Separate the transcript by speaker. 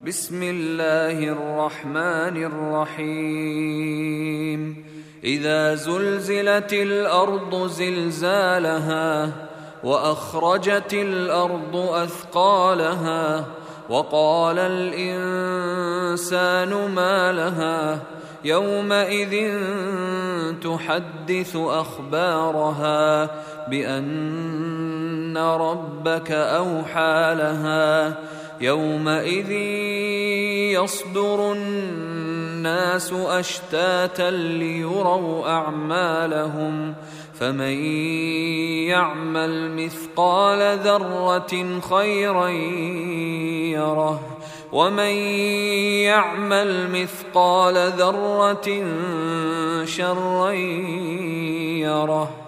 Speaker 1: بسم الله الرحمن الرحيم إذا زلزلت الأرض زلزالها وأخرجت الأرض أثقالها وقال الإنسان ما لها يومئذ تحدث أخبارها بأن ربك أوحى لها يومئذ يصدر الناس أشتاتا ليروا أعمالهم فمن يعمل مثقال ذرة خيرا يره ومن يعمل مثقال ذرة شرا يره